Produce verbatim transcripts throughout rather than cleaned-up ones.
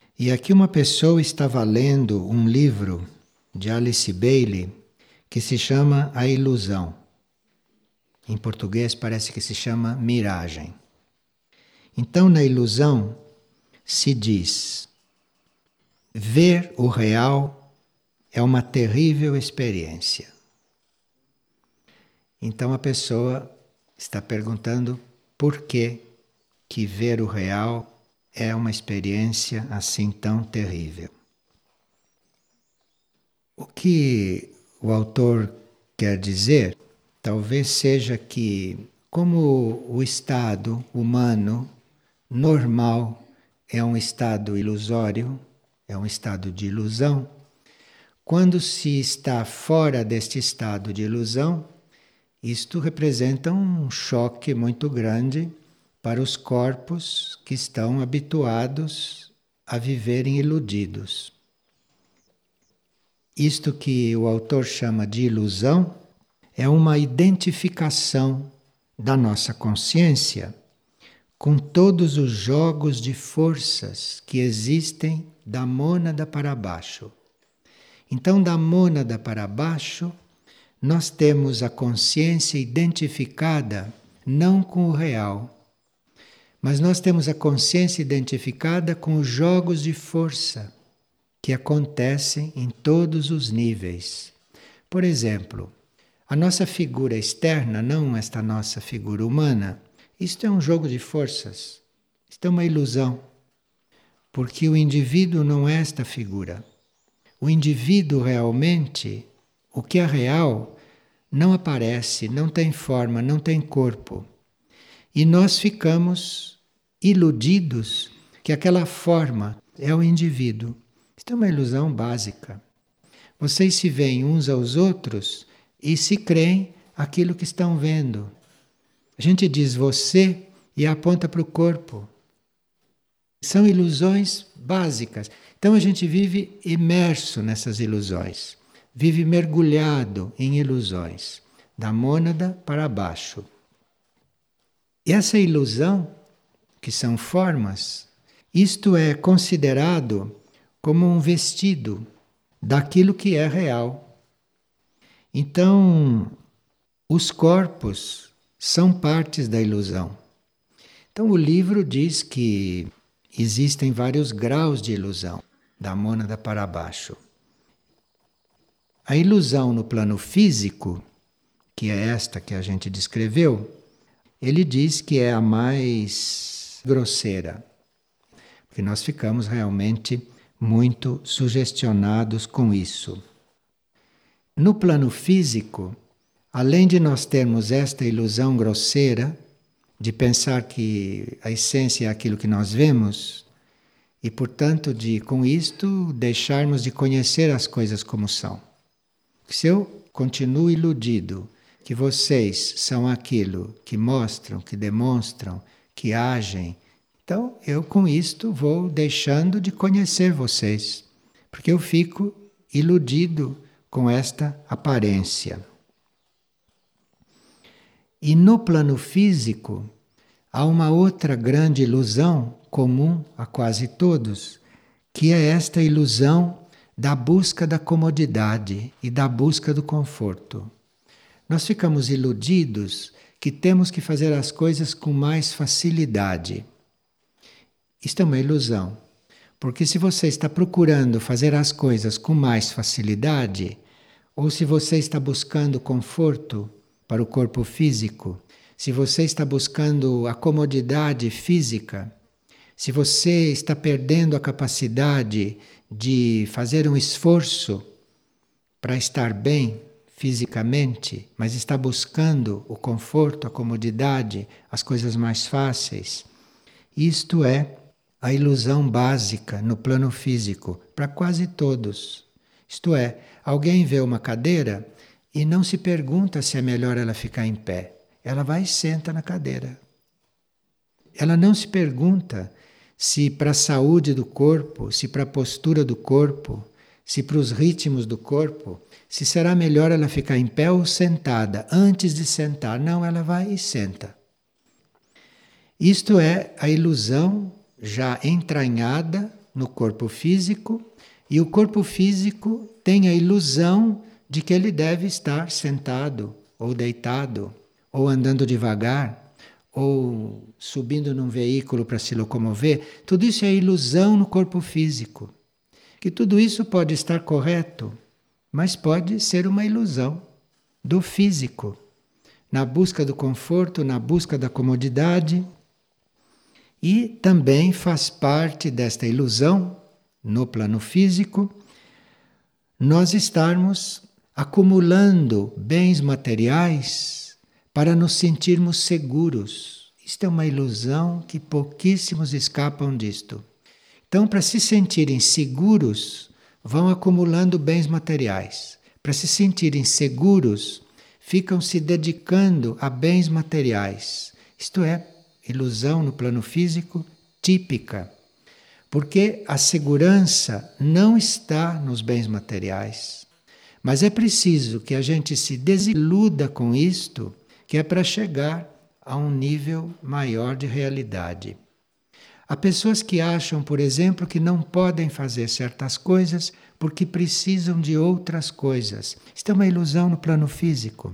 E aqui uma pessoa estava lendo um livro de Alice Bailey que se chama A Ilusão. Em português parece que se chama Miragem. Então, na ilusão se diz: ver o real é uma terrível experiência. Então a pessoa está perguntando por que que ver o real é uma experiência assim tão terrível. O que o autor quer dizer talvez seja que, como o estado humano normal é um estado ilusório, é um estado de ilusão, quando se está fora deste estado de ilusão, isto representa um choque muito grande para os corpos que estão habituados a viverem iludidos. Isto que o autor chama de ilusão é uma identificação da nossa consciência com todos os jogos de forças que existem da mônada para baixo. Então, da mônada para baixo, nós temos a consciência identificada não com o real, mas nós temos a consciência identificada com os jogos de força que acontecem em todos os níveis. Por exemplo, a nossa figura externa, não esta nossa figura humana, isto é um jogo de forças, isto é uma ilusão, porque o indivíduo não é esta figura. O indivíduo realmente, o que é real, não aparece, não tem forma, não tem corpo. E nós ficamos iludidos que aquela forma é o indivíduo. Isto é uma ilusão básica. Vocês se veem uns aos outros e se creem aquilo que estão vendo. A gente diz você e aponta para o corpo. São ilusões básicas. Então a gente vive imerso nessas ilusões. Vive mergulhado em ilusões, da mônada para baixo. E essa ilusão, que são formas, isto é considerado como um vestido daquilo que é real. Então, os corpos são partes da ilusão. Então, o livro diz que existem vários graus de ilusão, da mônada para baixo. A ilusão no plano físico, que é esta que a gente descreveu, ele diz que é a mais grosseira, porque nós ficamos realmente muito sugestionados com isso. No plano físico, além de nós termos esta ilusão grosseira, de pensar que a essência é aquilo que nós vemos, e portanto de, com isto, deixarmos de conhecer as coisas como são. Se eu continuo iludido que vocês são aquilo que mostram, que demonstram, que agem, então eu com isto vou deixando de conhecer vocês, porque eu fico iludido com esta aparência. E no plano físico há uma outra grande ilusão comum a quase todos, que é esta ilusão da busca da comodidade e da busca do conforto. Nós ficamos iludidos que temos que fazer as coisas com mais facilidade. Isto é uma ilusão, porque se você está procurando fazer as coisas com mais facilidade, ou se você está buscando conforto para o corpo físico, se você está buscando a comodidade física, se você está perdendo a capacidade de fazer um esforço para estar bem fisicamente, mas está buscando o conforto, a comodidade, as coisas mais fáceis, isto é a ilusão básica no plano físico, para quase todos. Isto é, alguém vê uma cadeira e não se pergunta se é melhor ela ficar em pé. Ela vai e senta na cadeira. Ela não se pergunta se para a saúde do corpo, se para a postura do corpo, se para os ritmos do corpo, se será melhor ela ficar em pé ou sentada. Antes de sentar, não, ela vai e senta. Isto é a ilusão já entranhada no corpo físico e o corpo físico tem a ilusão de que ele deve estar sentado ou deitado ou andando devagar ou subindo num veículo para se locomover. Tudo isso é ilusão no corpo físico. Que tudo isso pode estar correto, mas pode ser uma ilusão do físico, na busca do conforto, na busca da comodidade. E também faz parte desta ilusão, no plano físico, nós estarmos acumulando bens materiais para nos sentirmos seguros. Isto é uma ilusão que pouquíssimos escapam disto. Então, para se sentirem seguros, vão acumulando bens materiais. Para se sentirem seguros, ficam se dedicando a bens materiais. Isto é, ilusão no plano físico típica. Porque a segurança não está nos bens materiais. Mas é preciso que a gente se desiluda com isto, que é para chegar a um nível maior de realidade. Há pessoas que acham, por exemplo, que não podem fazer certas coisas porque precisam de outras coisas. Isto é uma ilusão no plano físico.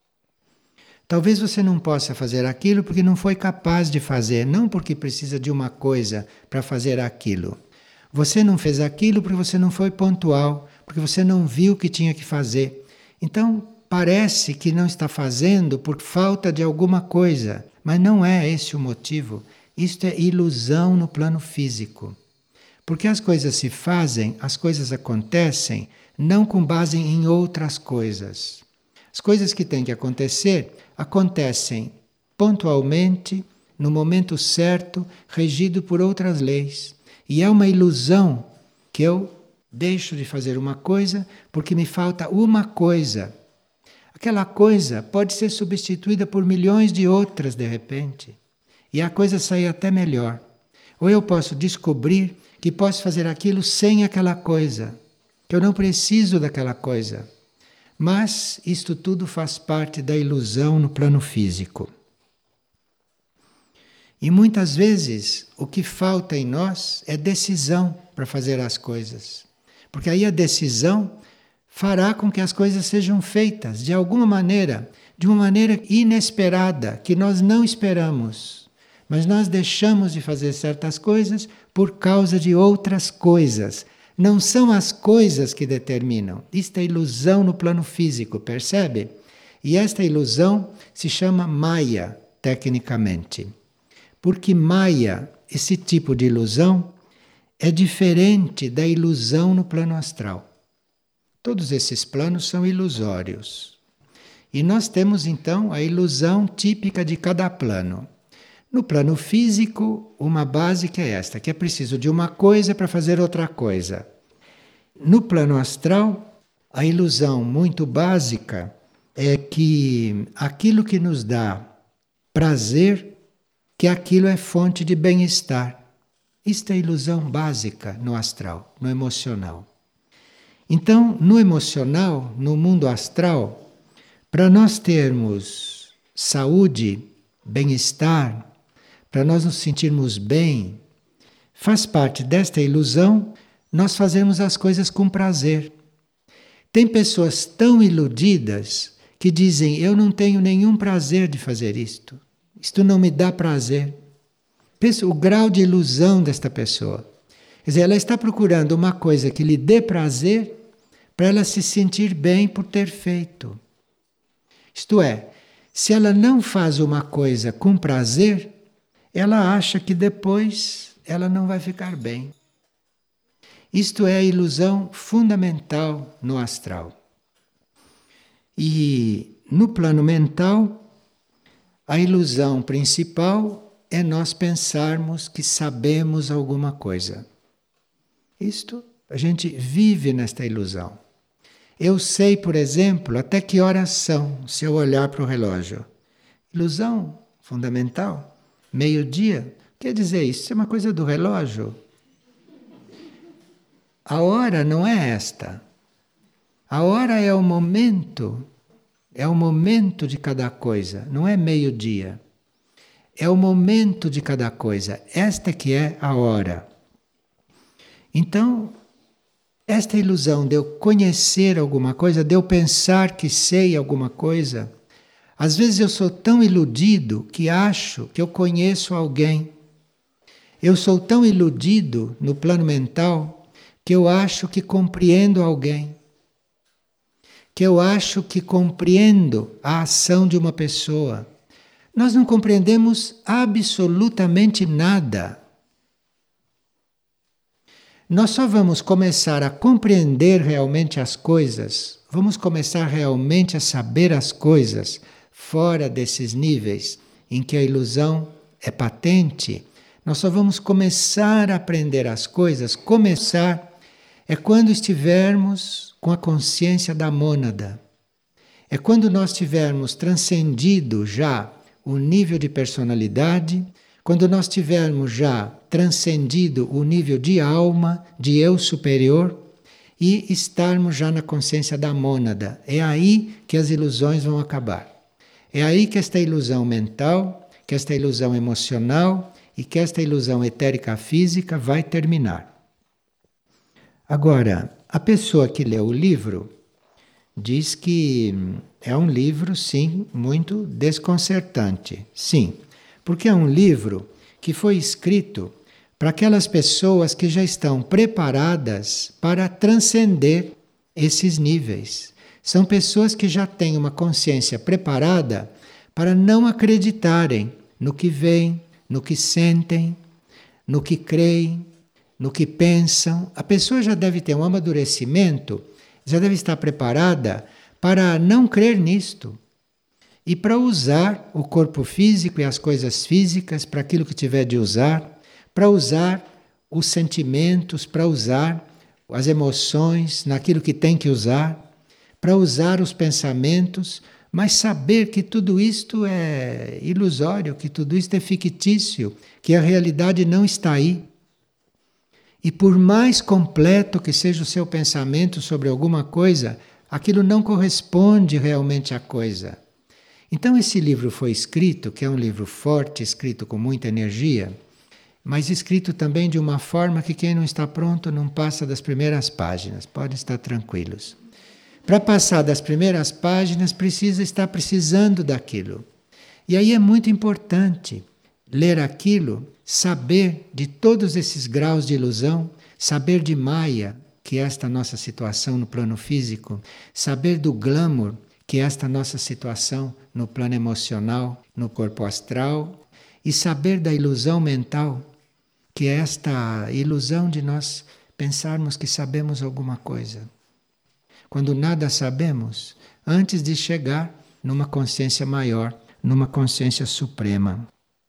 Talvez você não possa fazer aquilo porque não foi capaz de fazer, não porque precisa de uma coisa para fazer aquilo. Você não fez aquilo porque você não foi pontual, porque você não viu o que tinha que fazer. Então, parece que não está fazendo por falta de alguma coisa, mas não é esse o motivo. Isto é ilusão no plano físico. Porque as coisas se fazem, as coisas acontecem, não com base em outras coisas. As coisas que têm que acontecer, acontecem pontualmente, no momento certo, regido por outras leis. E é uma ilusão que eu deixo de fazer uma coisa porque me falta uma coisa. Aquela coisa pode ser substituída por milhões de outras de repente. E a coisa sai até melhor. Ou eu posso descobrir que posso fazer aquilo sem aquela coisa, que eu não preciso daquela coisa. Mas isto tudo faz parte da ilusão no plano físico. E muitas vezes o que falta em nós é decisão para fazer as coisas. Porque aí a decisão fará com que as coisas sejam feitas de alguma maneira, de uma maneira inesperada, que nós não esperamos. Mas nós deixamos de fazer certas coisas por causa de outras coisas. Não são as coisas que determinam. Isto é ilusão no plano físico, percebe? E esta ilusão se chama Maya, tecnicamente. Porque Maya, esse tipo de ilusão, é diferente da ilusão no plano astral. Todos esses planos são ilusórios. E nós temos então a ilusão típica de cada plano. No plano físico, uma base que é esta, que é preciso de uma coisa para fazer outra coisa. No plano astral, a ilusão muito básica é que aquilo que nos dá prazer, que aquilo é fonte de bem-estar. Isto é ilusão básica no astral, no emocional. Então, no emocional, no mundo astral, para nós termos saúde, bem-estar, para nós nos sentirmos bem, faz parte desta ilusão nós fazermos as coisas com prazer. Tem pessoas tão iludidas que dizem, eu não tenho nenhum prazer de fazer isto. Isto não me dá prazer. Pensa o grau de ilusão desta pessoa. Quer dizer, ela está procurando uma coisa que lhe dê prazer para ela se sentir bem por ter feito. Isto é, se ela não faz uma coisa com prazer, ela acha que depois ela não vai ficar bem. Isto é a ilusão fundamental no astral. E no plano mental, a ilusão principal é nós pensarmos que sabemos alguma coisa. Isto, a gente vive nesta ilusão. Eu sei, por exemplo, até que horas são, se eu olhar para o relógio. Ilusão fundamental. Meio-dia, quer dizer, isso é uma coisa do relógio. A hora não é esta. A hora é o momento, é o momento de cada coisa, não é meio-dia. É o momento de cada coisa, esta que é a hora. Então, esta ilusão de eu conhecer alguma coisa, de eu pensar que sei alguma coisa, às vezes eu sou tão iludido que acho que eu conheço alguém. Eu sou tão iludido no plano mental que eu acho que compreendo alguém. Que eu acho que compreendo a ação de uma pessoa. Nós não compreendemos absolutamente nada. Nós só vamos começar a compreender realmente as coisas, vamos começar realmente a saber as coisas fora desses níveis em que a ilusão é patente. Nós só vamos começar a aprender as coisas, começar é quando estivermos com a consciência da mônada. É quando nós tivermos transcendido já o nível de personalidade, quando nós tivermos já transcendido o nível de alma, de eu superior, e estarmos já na consciência da mônada. É aí que as ilusões vão acabar. É aí que esta ilusão mental, que esta ilusão emocional e que esta ilusão etérica física vai terminar. Agora, a pessoa que leu o livro diz que é um livro, sim, muito desconcertante. Sim, porque é um livro que foi escrito para aquelas pessoas que já estão preparadas para transcender esses níveis. São pessoas que já têm uma consciência preparada para não acreditarem no que veem, no que sentem, no que creem, no que pensam. A pessoa já deve ter um amadurecimento, já deve estar preparada para não crer nisto e para usar o corpo físico e as coisas físicas para aquilo que tiver de usar, para usar os sentimentos, para usar as emoções naquilo que tem que usar, para usar os pensamentos, mas saber que tudo isto é ilusório, que tudo isto é fictício, que a realidade não está aí. E por mais completo que seja o seu pensamento sobre alguma coisa, aquilo não corresponde realmente à coisa. Então esse livro foi escrito, que é um livro forte, escrito com muita energia, mas escrito também de uma forma que quem não está pronto não passa das primeiras páginas, podem estar tranquilos. Para passar das primeiras páginas precisa estar precisando daquilo. E aí é muito importante ler aquilo, saber de todos esses graus de ilusão, saber de Maya, que é esta nossa situação no plano físico, saber do glamour, que é esta nossa situação no plano emocional, no corpo astral, e saber da ilusão mental, que é esta ilusão de nós pensarmos que sabemos alguma coisa. Quando nada sabemos, antes de chegar numa consciência maior, numa consciência suprema.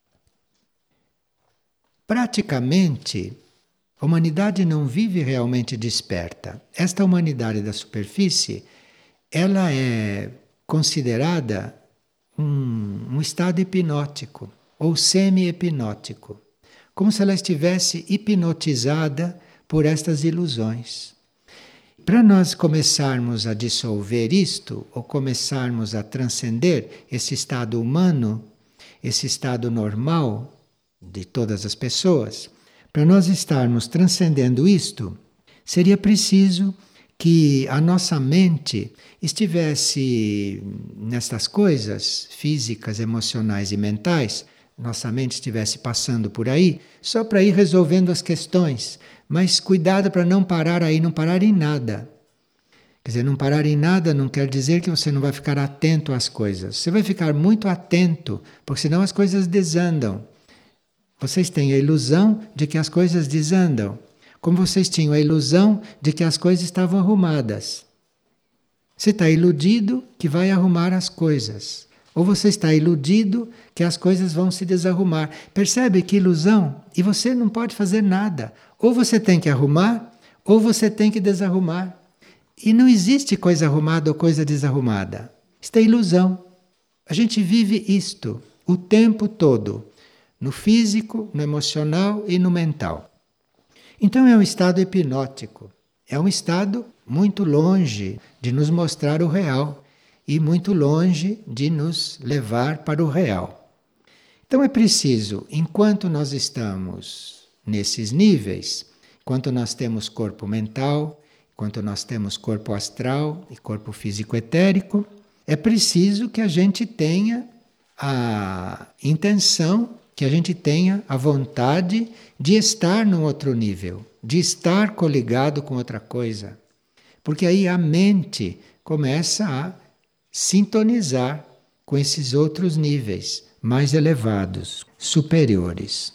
Praticamente, a humanidade não vive realmente desperta. Esta humanidade da superfície, ela é considerada um, um estado hipnótico ou semi-hipnótico, como se ela estivesse hipnotizada por estas ilusões. Para nós começarmos a dissolver isto, ou começarmos a transcender esse estado humano, esse estado normal de todas as pessoas, para nós estarmos transcendendo isto, seria preciso que a nossa mente estivesse nestas coisas físicas, emocionais e mentais, nossa mente estivesse passando por aí, só para ir resolvendo as questões. Mas cuidado para não parar aí, não parar em nada. Quer dizer, não parar em nada não quer dizer que você não vai ficar atento às coisas. Você vai ficar muito atento, porque senão as coisas desandam. Vocês têm a ilusão de que as coisas desandam, como vocês tinham a ilusão de que as coisas estavam arrumadas. Você está iludido que vai arrumar as coisas. Ou você está iludido que as coisas vão se desarrumar. Percebe que ilusão? E você não pode fazer nada. Ou você tem que arrumar, ou você tem que desarrumar. E não existe coisa arrumada ou coisa desarrumada. Isto é ilusão. A gente vive isto o tempo todo. No físico, no emocional e no mental. Então é um estado hipnótico. É um estado muito longe de nos mostrar o real. E muito longe de nos levar para o real. Então é preciso, enquanto nós estamos nesses níveis, Enquanto nós temos corpo mental, enquanto nós temos corpo astral e corpo físico etérico, é preciso que a gente tenha a intenção, que a gente tenha a vontade de estar num outro nível, de estar coligado com outra coisa. Porque aí a mente começa a sintonizar com esses outros níveis mais elevados, superiores.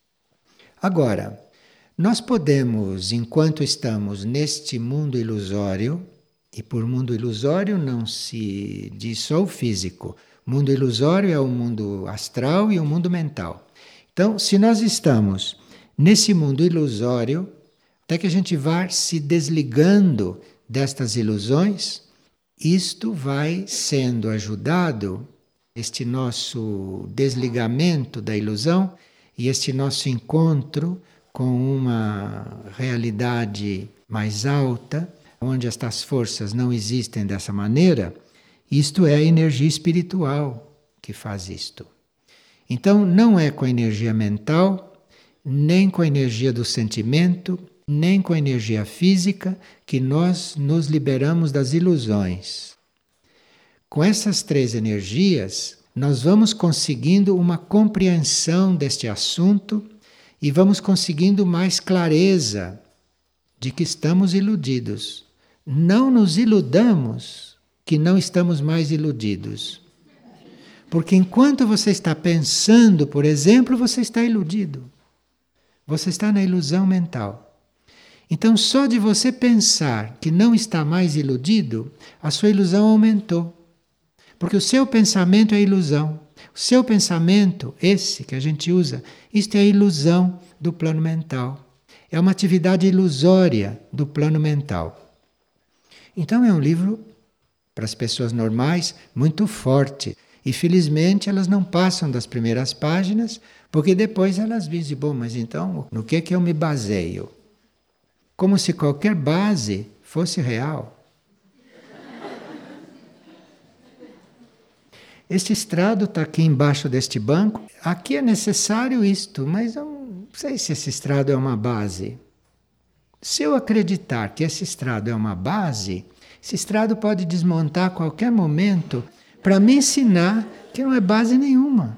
Agora, nós podemos, enquanto estamos neste mundo ilusório, e por mundo ilusório não se diz só o físico, mundo ilusório é o mundo astral e o mundo mental. Então, se nós estamos nesse mundo ilusório, até que a gente vá se desligando destas ilusões, isto vai sendo ajudado, este nosso desligamento da ilusão e este nosso encontro com uma realidade mais alta, onde estas forças não existem dessa maneira, isto é a energia espiritual que faz isto. Então, não é com a energia mental, nem com a energia do sentimento, nem com a energia física que nós nos liberamos das ilusões. Com essas três energias, nós vamos conseguindo uma compreensão deste assunto e vamos conseguindo mais clareza de que estamos iludidos. Não nos iludamos que não estamos mais iludidos. Porque enquanto você está pensando, por exemplo, você está iludido. Você está na ilusão mental. Então, só de você pensar que não está mais iludido, a sua ilusão aumentou. Porque o seu pensamento é ilusão. O seu pensamento, esse que a gente usa, isto é a ilusão do plano mental. É uma atividade ilusória do plano mental. Então é um livro, para as pessoas normais, muito forte. E felizmente elas não passam das primeiras páginas, porque depois elas dizem, bom, mas então no que, que eu me baseio? Como se qualquer base fosse real. Este estrado está aqui embaixo deste banco. Aqui é necessário isto, mas eu não sei se esse estrado é uma base. Se eu acreditar que esse estrado é uma base, esse estrado pode desmontar a qualquer momento para me ensinar que não é base nenhuma.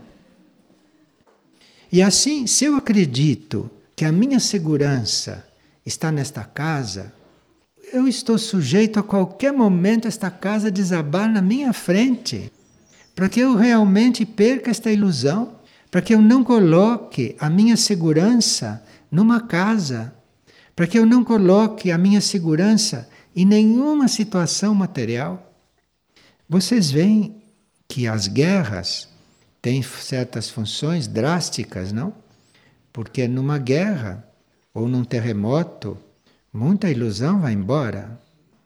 E assim, se eu acredito que a minha segurança está nesta casa, eu estou sujeito a qualquer momento esta casa desabar na minha frente, para que eu realmente perca esta ilusão, para que eu não coloque a minha segurança numa casa, para que eu não coloque a minha segurança em nenhuma situação material. Vocês veem que as guerras têm certas funções drásticas, não? Porque numa guerra ou num terremoto, muita ilusão vai embora.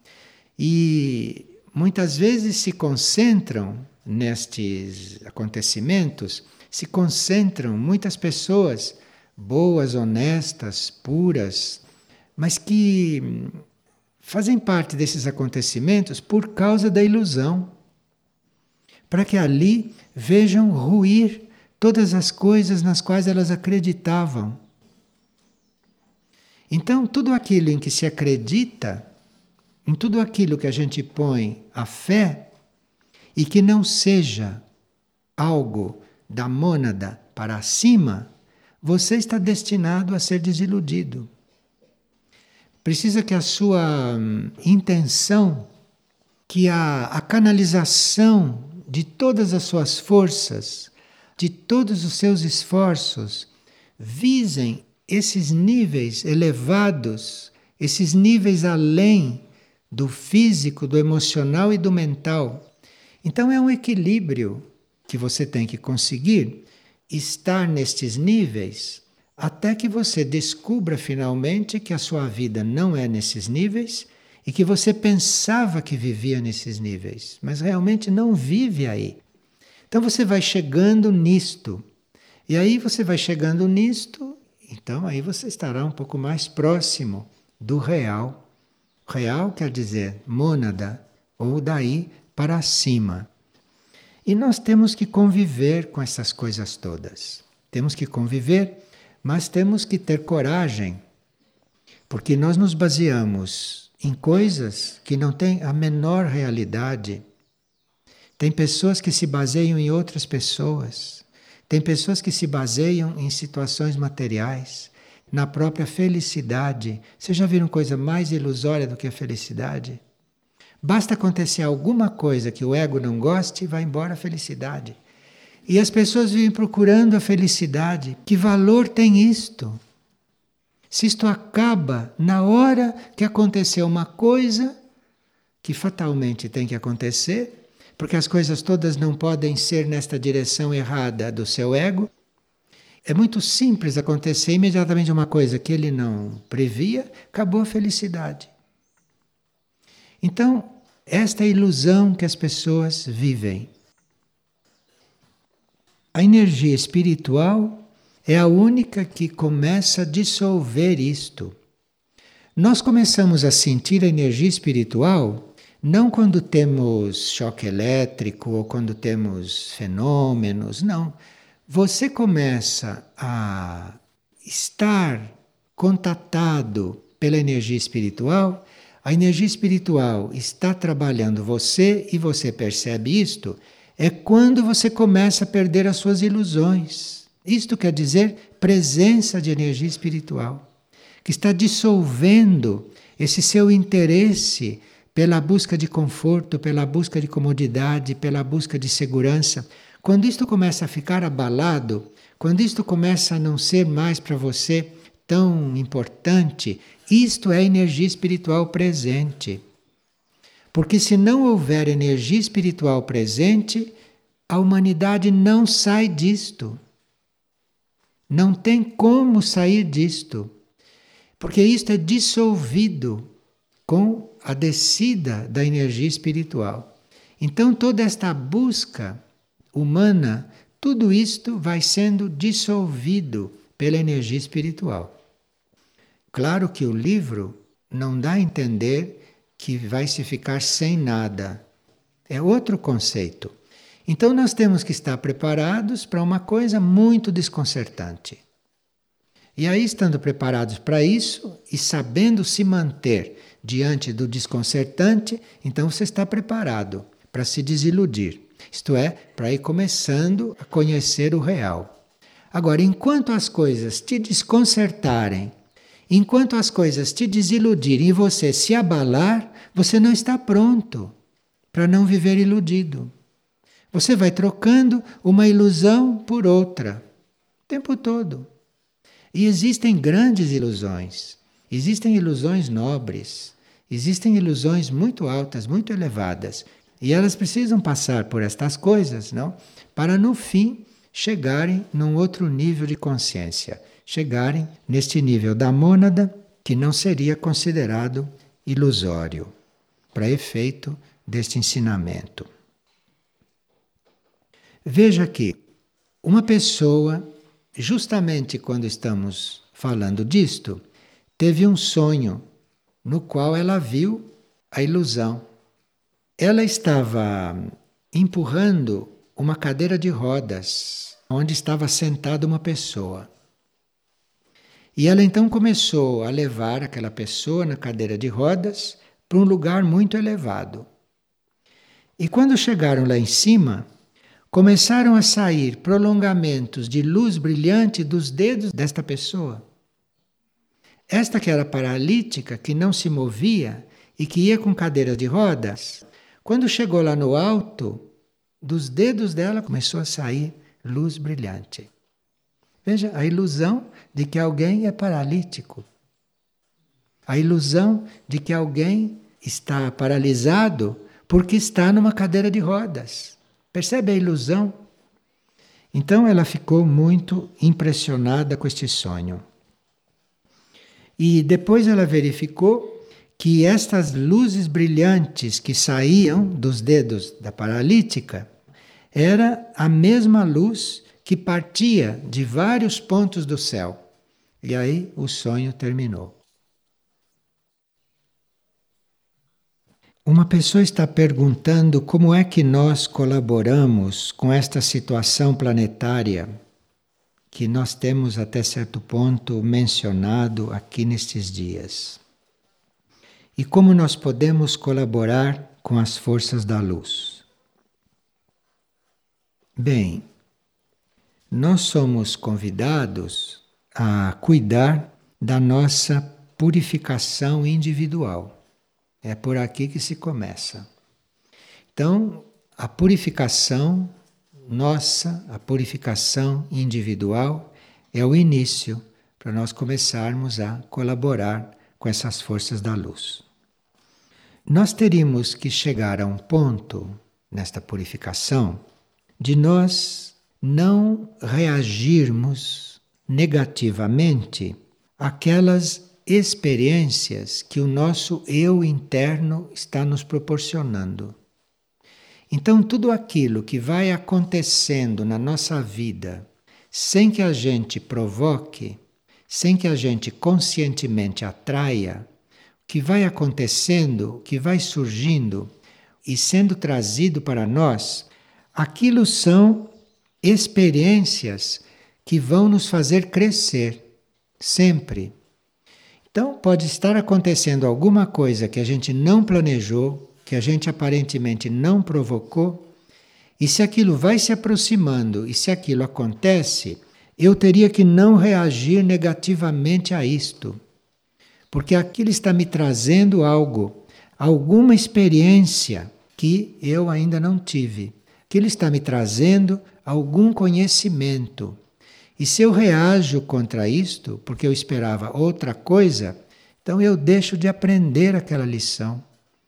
E muitas vezes se concentram nestes acontecimentos, se concentram muitas pessoas boas, honestas, puras, mas que fazem parte desses acontecimentos por causa da ilusão, para que ali vejam ruir todas as coisas nas quais elas acreditavam. Então, tudo aquilo em que se acredita, em tudo aquilo que a gente põe a fé, e que não seja algo da mônada para cima, você está destinado a ser desiludido. Precisa que a sua hum, intenção, que a, a canalização de todas as suas forças, de todos os seus esforços, visem esses níveis elevados, esses níveis além do físico, do emocional e do mental. Então é um equilíbrio que você tem que conseguir estar nestes níveis até que você descubra finalmente que a sua vida não é nesses níveis e que você pensava que vivia nesses níveis, mas realmente não vive aí. Então você vai chegando nisto. E aí você vai chegando nisto, então aí você estará um pouco mais próximo do real. Real quer dizer mônada, ou daí para cima. E nós temos que conviver com essas coisas todas. Temos que conviver, mas temos que ter coragem Porque nós nos baseamos em coisas que não têm a menor realidade. Tem pessoas que se baseiam em outras pessoas. Tem pessoas que se baseiam em situações materiais, na própria felicidade. Vocês já viram coisa mais ilusória do que a felicidade? Basta acontecer alguma coisa que o ego não goste e vai embora a felicidade. E as pessoas vivem procurando a felicidade. Que valor tem isto? Se isto acaba na hora que aconteceu uma coisa que fatalmente tem que acontecer, porque as coisas todas não podem ser nesta direção errada do seu ego, é muito simples acontecer imediatamente uma coisa que ele não previa, acabou a felicidade. Então, esta é a ilusão que as pessoas vivem. A energia espiritual é a única que começa a dissolver isto. Nós começamos a sentir a energia espiritual não quando temos choque elétrico ou quando temos fenômenos, não. Você começa a estar contatado pela energia espiritual, a energia espiritual está trabalhando você e você percebe isto, é quando você começa a perder as suas ilusões. Isto quer dizer presença de energia espiritual, que está dissolvendo esse seu interesse pela busca de conforto, pela busca de comodidade, pela busca de segurança. Quando isto começa a ficar abalado, quando isto começa a não ser mais para você tão importante, isto é energia espiritual presente. Porque se não houver energia espiritual presente, a humanidade não sai disto. Não tem como sair disto. Porque isto é dissolvido com a descida da energia espiritual. Então toda esta busca humana, tudo isto vai sendo dissolvido pela energia espiritual. Claro que o livro não dá a entender que vai se ficar sem nada. É outro conceito. Então nós temos que estar preparados para uma coisa muito desconcertante. E aí, estando preparados para isso e sabendo se manter diante do desconcertante, então você está preparado para se desiludir. Isto é, para ir começando a conhecer o real. Agora, enquanto as coisas te desconcertarem, enquanto as coisas te desiludirem e você se abalar, você não está pronto para não viver iludido. Você vai trocando uma ilusão por outra, o tempo todo. E existem grandes ilusões, existem ilusões nobres, existem ilusões muito altas, muito elevadas. E elas precisam passar por estas coisas, não? Para no fim chegarem num outro nível de consciência. Chegarem neste nível da mônada que não seria considerado ilusório, para efeito deste ensinamento. Veja que uma pessoa, justamente quando estamos falando disto, teve um sonho no qual ela viu a ilusão. Ela estava empurrando uma cadeira de rodas, onde estava sentada uma pessoa. E ela então começou a levar aquela pessoa na cadeira de rodas para um lugar muito elevado. E quando chegaram lá em cima, começaram a sair prolongamentos de luz brilhante dos dedos desta pessoa. Esta que era paralítica, que não se movia e que ia com cadeira de rodas, quando chegou lá no alto, dos dedos dela começou a sair luz brilhante. Veja, a ilusão de que alguém é paralítico. A ilusão de que alguém está paralisado porque está numa cadeira de rodas. Percebe a ilusão? Então ela ficou muito impressionada com este sonho. E depois ela verificou que estas luzes brilhantes que saíam dos dedos da paralítica era a mesma luz que partia de vários pontos do céu. E aí o sonho terminou. Uma pessoa está perguntando como é que nós colaboramos com esta situação planetária que nós temos até certo ponto mencionado aqui nestes dias. E como nós podemos colaborar com as forças da luz? Bem, nós somos convidados a cuidar da nossa purificação individual. É por aqui que se começa. Então, a purificação nossa, a purificação individual, é o início para nós começarmos a colaborar com essas forças da luz. Nós teríamos que chegar a um ponto, nesta purificação, de nós não reagirmos negativamente àquelas experiências que o nosso eu interno está nos proporcionando. Então, tudo aquilo que vai acontecendo na nossa vida, sem que a gente provoque, sem que a gente conscientemente atraia, o que vai acontecendo, o que vai surgindo e sendo trazido para nós, aquilo são experiências que vão nos fazer crescer, sempre. Então, pode estar acontecendo alguma coisa que a gente não planejou, que a gente aparentemente não provocou, e se aquilo vai se aproximando e se aquilo acontece, eu teria que não reagir negativamente a isto, porque aquilo está me trazendo algo, alguma experiência que eu ainda não tive. Aquilo está me trazendo algum conhecimento. E se eu reajo contra isto, porque eu esperava outra coisa, então eu deixo de aprender aquela lição.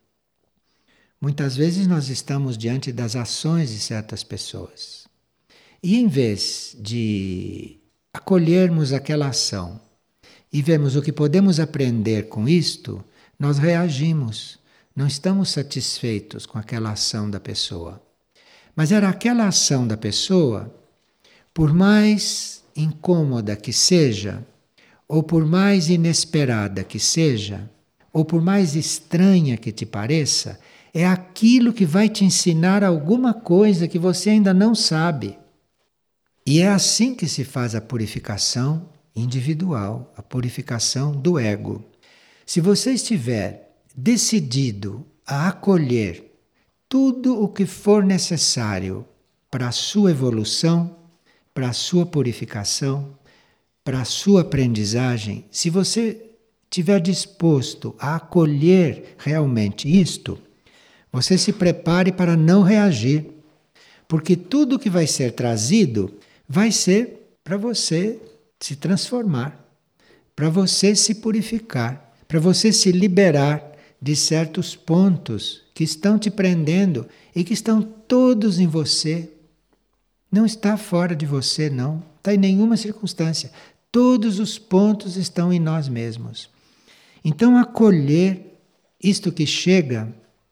Muitas vezes nós estamos diante das ações de certas pessoas. E em vez de acolhermos aquela ação e vermos o que podemos aprender com isto, nós reagimos. Não estamos satisfeitos com aquela ação da pessoa. Mas era aquela ação da pessoa, por mais incômoda que seja, ou por mais inesperada que seja, ou por mais estranha que te pareça, é aquilo que vai te ensinar alguma coisa que você ainda não sabe. E é assim que se faz a purificação individual, a purificação do ego. Se você estiver decidido a acolher tudo o que for necessário para a sua evolução, para a sua purificação, para a sua aprendizagem, se você estiver disposto a acolher realmente isto, você se prepare para não reagir, porque tudo que vai ser trazido vai ser para você se transformar, para você se purificar, para você se liberar de certos pontos que estão te prendendo e que estão todos em você. Não está fora de você, não. Está em nenhuma circunstância. Todos os pontos estão em nós mesmos. Então, acolher isto que chega.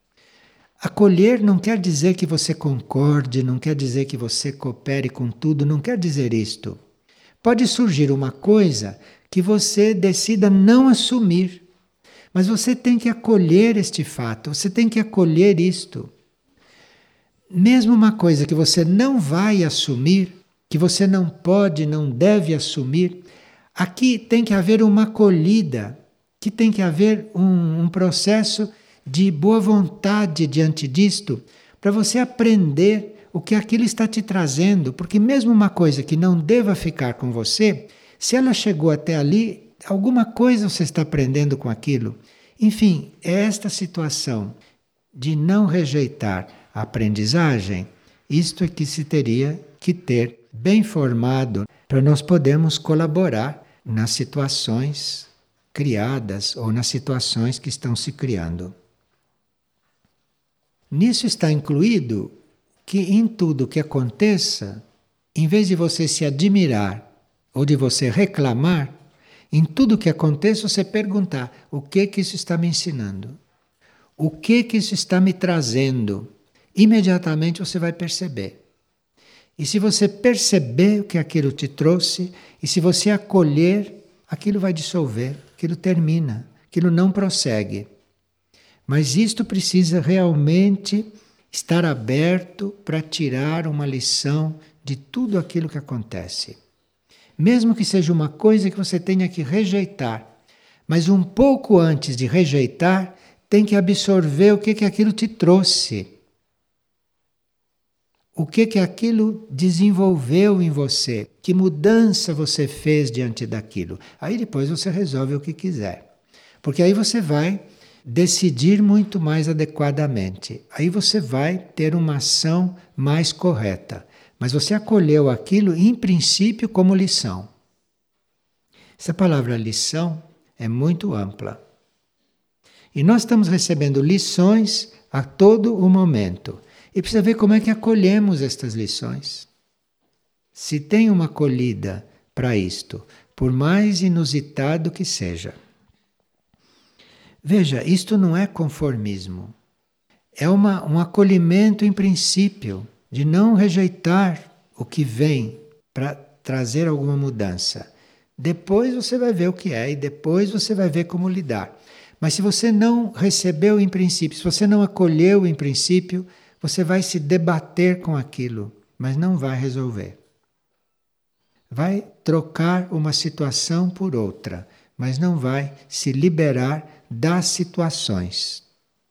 Acolher não quer dizer que você concorde, não quer dizer que você coopere com tudo, não quer dizer isto. Pode surgir uma coisa que você decida não assumir, mas você tem que acolher este fato, você tem que acolher isto. Mesmo uma coisa que você não vai assumir, que você não pode, não deve assumir, aqui tem que haver uma acolhida, que tem que haver um, um processo de boa vontade diante disto, para você aprender o que aquilo está te trazendo, porque mesmo uma coisa que não deva ficar com você, se ela chegou até ali, alguma coisa você está aprendendo com aquilo. Enfim, é esta situação de não rejeitar a aprendizagem, isto é que se teria que ter bem formado para nós podermos colaborar nas situações criadas ou nas situações que estão se criando. Nisso está incluído que em tudo que aconteça, em vez de você se admirar ou de você reclamar, em tudo que aconteça você perguntar: o que que isso está me ensinando? O que que isso está me trazendo? Imediatamente você vai perceber. E se você perceber o que aquilo te trouxe, e se você acolher, aquilo vai dissolver, aquilo termina, aquilo não prossegue. Mas isto precisa realmente estar aberto para tirar uma lição de tudo aquilo que acontece. mesmo que seja uma coisa que você tenha que rejeitar. Mas um pouco antes de rejeitar, tem que absorver o que, que aquilo te trouxe. O que, que aquilo desenvolveu em você. Que mudança você fez diante daquilo. Aí depois você resolve o que quiser. Porque aí você vai decidir muito mais adequadamente. Aí você vai ter uma ação mais correta. Mas você acolheu aquilo, em princípio, como lição. Essa palavra lição é muito ampla. E nós estamos recebendo lições a todo o momento. E precisa ver como é que acolhemos estas lições. Se tem uma acolhida para isto, por mais inusitado que seja. Veja, isto não é conformismo. É uma, um acolhimento em princípio, de não rejeitar o que vem para trazer alguma mudança. Depois você vai ver o que é e depois você vai ver como lidar. Mas se você não recebeu em princípio, se você não acolheu em princípio, você vai se debater com aquilo, mas não vai resolver. Vai trocar uma situação por outra, mas não vai se liberar das situações.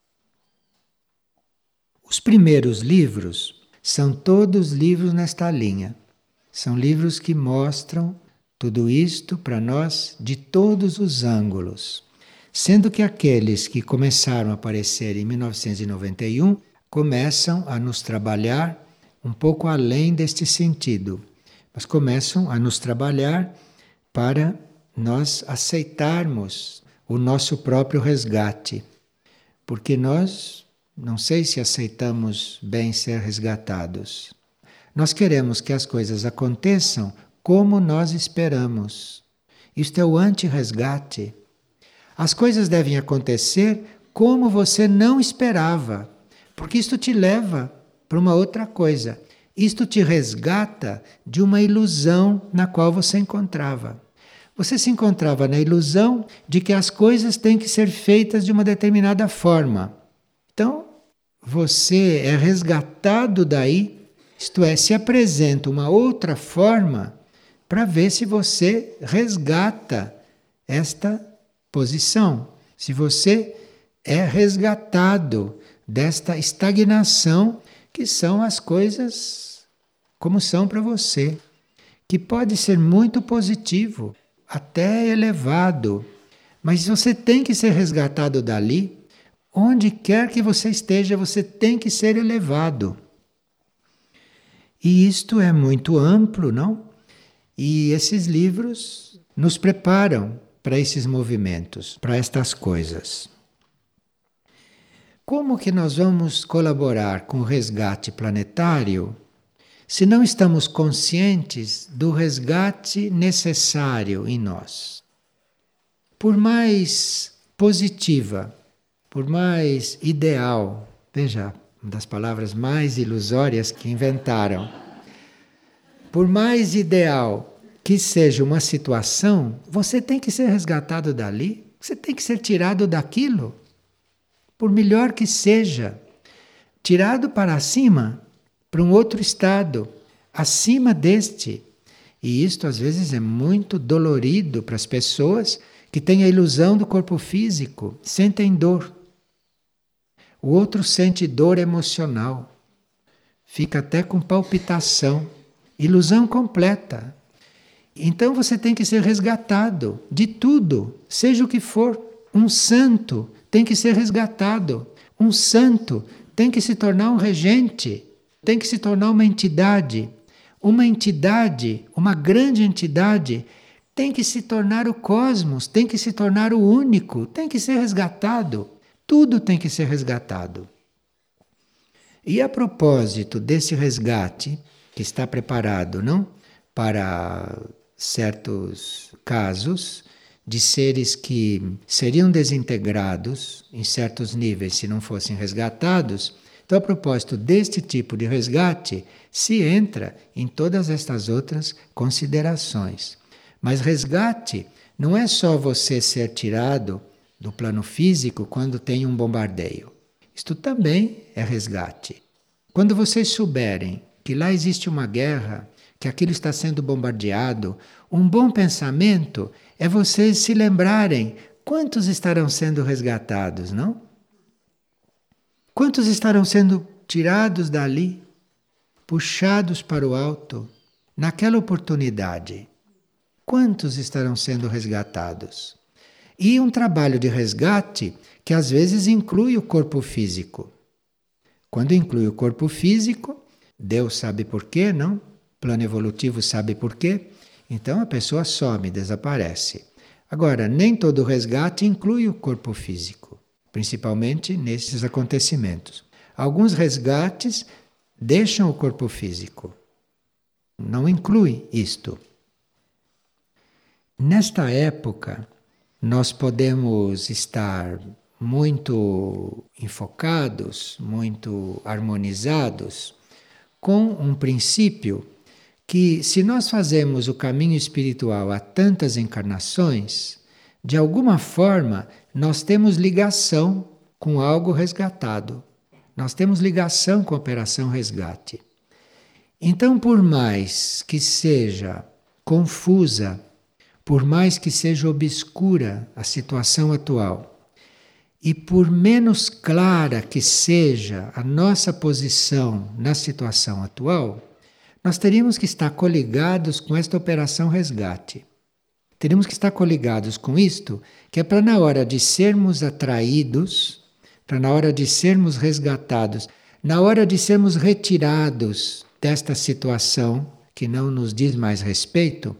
Os primeiros livros são todos livros nesta linha. São livros que mostram tudo isto para nós de todos os ângulos. Sendo que aqueles que começaram a aparecer em mil novecentos e noventa e um começam a nos trabalhar um pouco além deste sentido. Mas começam a nos trabalhar para nós aceitarmos o nosso próprio resgate. Porque nós, não sei se aceitamos bem ser resgatados. Nós queremos que as coisas aconteçam como nós esperamos. Isto é o anti-resgate. As coisas devem acontecer como você não esperava, porque isto te leva para uma outra coisa. Isto te resgata de uma ilusão na qual você encontrava. Você se encontrava na ilusão de que as coisas têm que ser feitas de uma determinada forma. Então, você é resgatado daí, isto é, se apresenta uma outra forma para ver se você resgata esta posição, se você é resgatado desta estagnação que são as coisas como são para você, que pode ser muito positivo, até elevado, mas você tem que ser resgatado dali, onde quer que você esteja, você tem que ser elevado. E isto é muito amplo, não? E esses livros nos preparam para esses movimentos, para estas coisas. Como que nós vamos colaborar com o resgate planetário se não estamos conscientes do resgate necessário em nós? Por mais positiva, por mais ideal, veja, uma das palavras mais ilusórias que inventaram, por mais ideal que seja uma situação, você tem que ser resgatado dali, você tem que ser tirado daquilo, por melhor que seja, tirado para cima, para um outro estado, acima deste. E isto às vezes é muito dolorido para as pessoas que têm a ilusão do corpo físico, sentem dor. O outro sente dor emocional, fica até com palpitação, ilusão completa. Então você tem que ser resgatado de tudo, seja o que for. Um santo tem que ser resgatado. Um santo tem que se tornar um regente, tem que se tornar uma entidade. Uma entidade, uma grande entidade, tem que se tornar o cosmos, tem que se tornar o único, tem que ser resgatado. Tudo tem que ser resgatado. E a propósito desse resgate, que está preparado, não? Para certos casos de seres que seriam desintegrados em certos níveis se não fossem resgatados. Então, a propósito deste tipo de resgate, se entra em todas estas outras considerações. Mas resgate não é só você ser tirado do plano físico quando tem um bombardeio. Isto também é resgate. Quando vocês souberem que lá existe uma guerra, que aquilo está sendo bombardeado, um bom pensamento é vocês se lembrarem quantos estarão sendo resgatados, não? Quantos estarão sendo tirados dali, puxados para o alto, naquela oportunidade? Quantos estarão sendo resgatados? E um trabalho de resgate que às vezes inclui o corpo físico. Quando inclui o corpo físico, Deus sabe por quê, não? O plano evolutivo sabe por quê. Então a pessoa some, desaparece. Agora, nem todo resgate inclui o corpo físico, principalmente nesses acontecimentos. Alguns resgates deixam o corpo físico. Não inclui isto. Nesta época, nós podemos estar muito enfocados, muito harmonizados com um princípio que, se nós fazemos o caminho espiritual há tantas encarnações, de alguma forma nós temos ligação com algo resgatado. Nós temos ligação com a Operação Resgate. Então, por mais que seja confusa, por mais que seja obscura a situação atual, e por menos clara que seja a nossa posição na situação atual, nós teríamos que estar coligados com esta Operação Resgate. Teríamos que estar coligados com isto, que é para na hora de sermos atraídos, para na hora de sermos resgatados, na hora de sermos retirados desta situação que não nos diz mais respeito,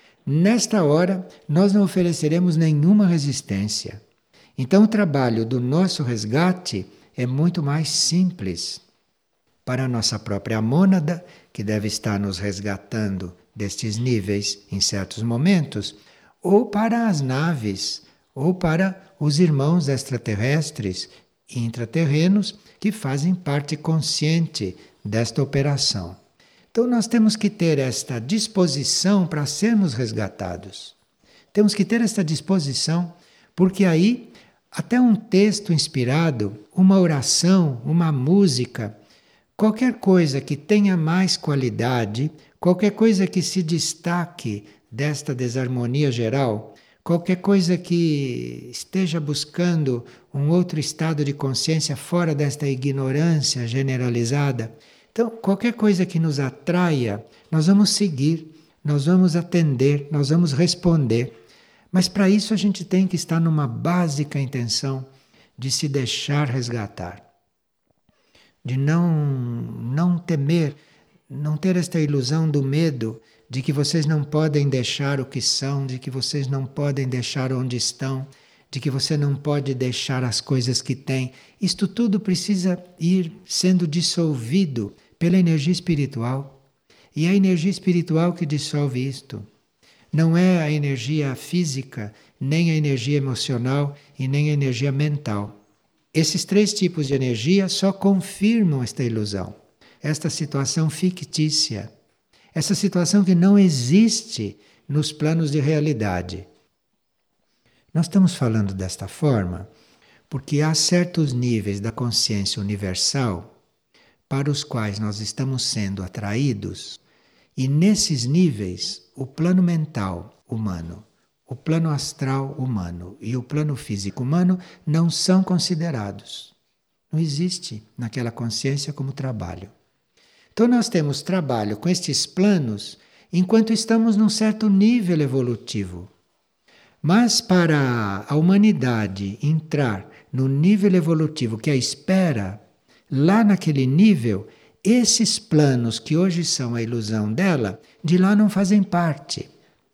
nesta hora nós não ofereceremos nenhuma resistência. Então o trabalho do nosso resgate é muito mais simples. Para a nossa própria mônada, que deve estar nos resgatando destes níveis em certos momentos, ou para as naves, ou para os irmãos extraterrestres e intraterrenos que fazem parte consciente desta operação. Então nós temos que ter esta disposição para sermos resgatados. Temos que ter esta disposição, porque aí até um texto inspirado, uma oração, uma música, qualquer coisa que tenha mais qualidade, qualquer coisa que se destaque desta desarmonia geral, qualquer coisa que esteja buscando um outro estado de consciência fora desta ignorância generalizada. Então, qualquer coisa que nos atraia, nós vamos seguir, nós vamos atender, nós vamos responder. Mas para isso a gente tem que estar numa básica intenção de se deixar resgatar. De não, não temer, não ter esta ilusão do medo de que vocês não podem deixar o que são, de que vocês não podem deixar onde estão, de que você não pode deixar as coisas que tem. Isto tudo precisa ir sendo dissolvido pela energia espiritual. E é a energia espiritual que dissolve isto. Não é a energia física, nem a energia emocional e nem a energia mental. Esses três tipos de energia só confirmam esta ilusão, esta situação fictícia, essa situação que não existe nos planos de realidade. Nós estamos falando desta forma porque há certos níveis da consciência universal para os quais nós estamos sendo atraídos, e nesses níveis o plano mental humano, o plano astral humano e o plano físico humano não são considerados. Não existe naquela consciência como trabalho. Então nós temos trabalho com estes planos enquanto estamos num certo nível evolutivo. Mas para a humanidade entrar no nível evolutivo que a espera, lá naquele nível, esses planos que hoje são a ilusão dela, de lá não fazem parte.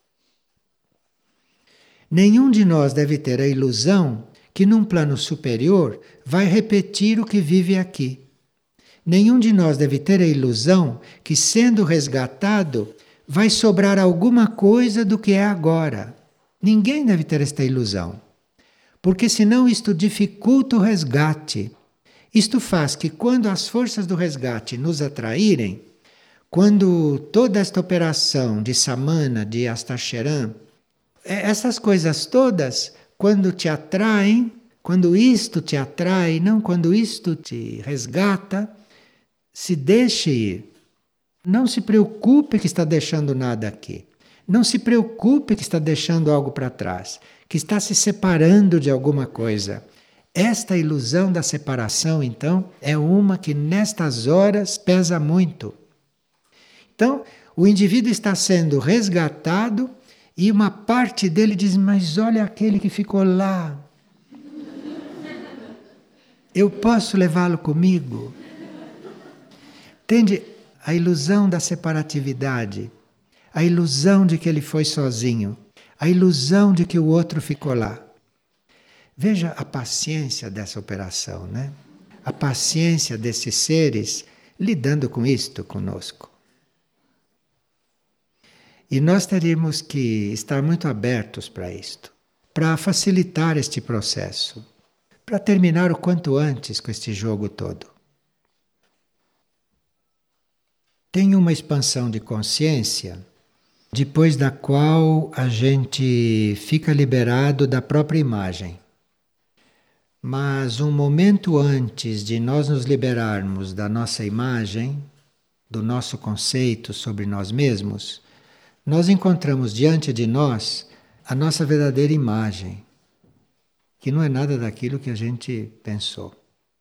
Nenhum de nós deve ter a ilusão que num plano superior vai repetir o que vive aqui. Nenhum de nós deve ter a ilusão que, sendo resgatado, vai sobrar alguma coisa do que é agora. Ninguém deve ter esta ilusão, porque senão isto dificulta o resgate. Isto faz que quando as forças do resgate nos atraírem, quando toda esta operação de Samana, de Astacheran, essas coisas todas, quando te atraem, quando isto te atrai, não quando isto te resgata, se deixe ir. Não se preocupe que está deixando nada aqui. Não se preocupe que está deixando algo para trás, que está se separando de alguma coisa. Esta ilusão da separação, então, é uma que nestas horas pesa muito. Então, o indivíduo está sendo resgatado e uma parte dele diz: mas olha aquele que ficou lá. Eu posso levá-lo comigo? Entende? A ilusão da separatividade, a ilusão de que ele foi sozinho, a ilusão de que o outro ficou lá. Veja a paciência dessa operação, né? A paciência desses seres lidando com isto conosco. E nós teríamos que estar muito abertos para isto, para facilitar este processo, para terminar o quanto antes com este jogo todo. Tem uma expansão de consciência, depois da qual a gente fica liberado da própria imagem. Mas um momento antes de nós nos liberarmos da nossa imagem, do nosso conceito sobre nós mesmos, nós encontramos diante de nós a nossa verdadeira imagem, que não é nada daquilo que a gente pensou.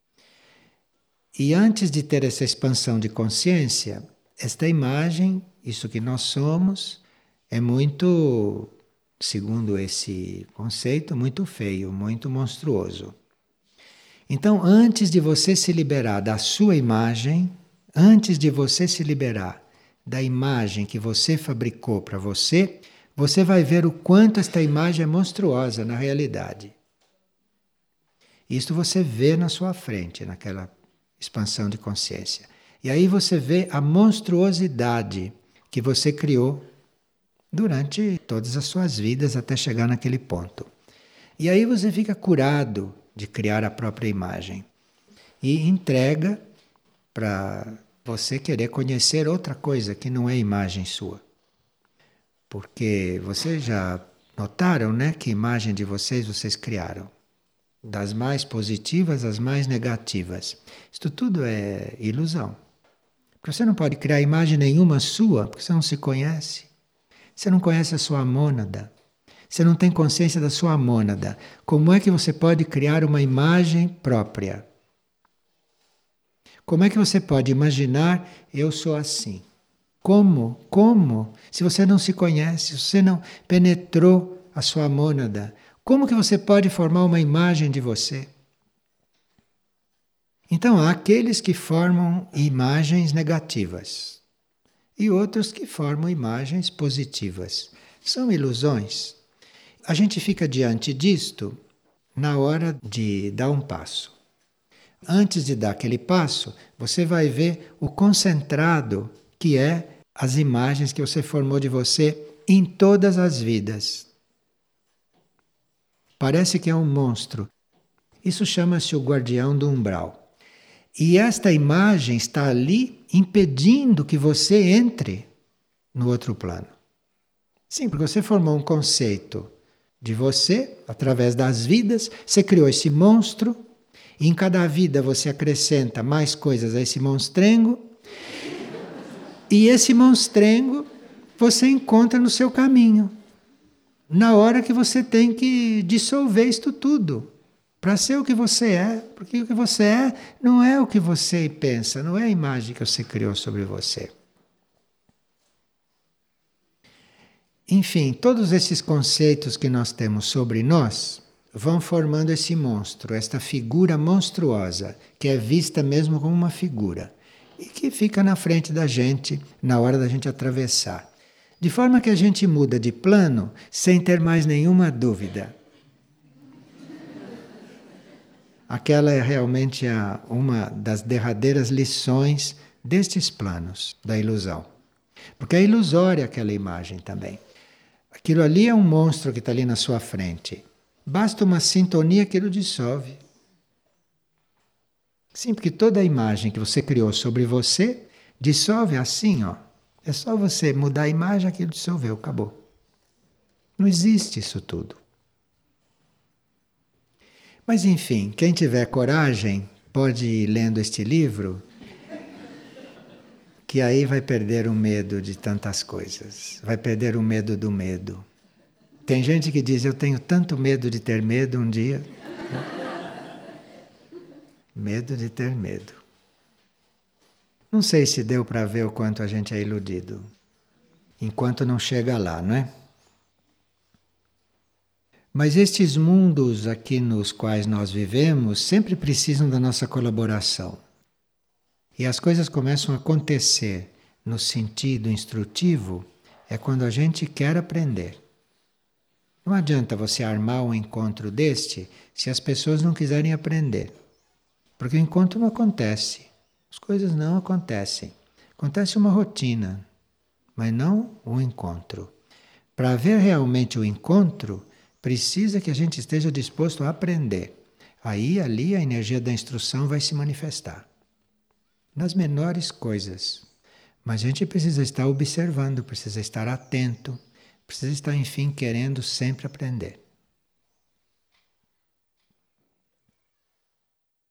E antes de ter essa expansão de consciência, esta imagem, isso que nós somos, é muito, segundo esse conceito, muito feio, muito monstruoso. Então, antes de você se liberar da sua imagem, antes de você se liberar da imagem que você fabricou para você, você vai ver o quanto esta imagem é monstruosa na realidade. Isto você vê na sua frente, naquela expansão de consciência. E aí você vê a monstruosidade que você criou durante todas as suas vidas até chegar naquele ponto. E aí você fica curado de criar a própria imagem e entrega para você querer conhecer outra coisa que não é imagem sua. Porque vocês já notaram, né, que imagem de vocês vocês criaram. Das mais positivas às mais negativas. Isto tudo é ilusão. Porque você não pode criar imagem nenhuma sua, porque você não se conhece. Você não conhece a sua mônada. Você não tem consciência da sua mônada. Como é que você pode criar uma imagem própria? Como é que você pode imaginar, eu sou assim? Como? Como? Se você não se conhece, se você não penetrou a sua mônada, como que você pode formar uma imagem de você? Então há aqueles que formam imagens negativas e outros que formam imagens positivas. São ilusões. A gente fica diante disto na hora de dar um passo. Antes de dar aquele passo, você vai ver o concentrado que é as imagens que você formou de você em todas as vidas. Parece que é um monstro. Isso chama-se o guardião do umbral. E esta imagem está ali impedindo que você entre no outro plano. Sim, porque você formou um conceito de você, através das vidas, você criou esse monstro, e em cada vida você acrescenta mais coisas a esse monstrengo, e esse monstrengo você encontra no seu caminho, na hora que você tem que dissolver isto tudo, para ser o que você é, porque o que você é não é o que você pensa, não é a imagem que você criou sobre você. Enfim, todos esses conceitos que nós temos sobre nós vão formando esse monstro, esta figura monstruosa, que é vista mesmo como uma figura, e que fica na frente da gente na hora da gente atravessar. De forma que a gente muda de plano sem ter mais nenhuma dúvida. Aquela é realmente a, uma das derradeiras lições destes planos da ilusão. Porque é ilusória aquela imagem também. Aquilo ali é um monstro que está ali na sua frente. Basta uma sintonia que ele dissolve. Sim, porque toda a imagem que você criou sobre você dissolve assim, ó. É só você mudar a imagem, aquilo dissolveu, acabou. Não existe isso tudo. Mas enfim, quem tiver coragem pode ir lendo este livro que aí vai perder o medo de tantas coisas, vai perder o medo do medo. Tem gente que diz, eu tenho tanto medo de ter medo um dia. Medo de ter medo. Não sei se deu para ver o quanto a gente é iludido, enquanto não chega lá, não é? Mas estes mundos aqui nos quais nós vivemos sempre precisam da nossa colaboração. E as coisas começam a acontecer no sentido instrutivo é quando a gente quer aprender. Não adianta você armar um encontro deste se as pessoas não quiserem aprender. Porque o encontro não acontece. As coisas não acontecem. Acontece uma rotina, mas não um encontro. Para haver realmente o encontro, precisa que a gente esteja disposto a aprender. Aí, ali, a energia da instrução vai se manifestar. Nas menores coisas. Mas a gente precisa estar observando, precisa estar atento, precisa estar, enfim, querendo sempre aprender.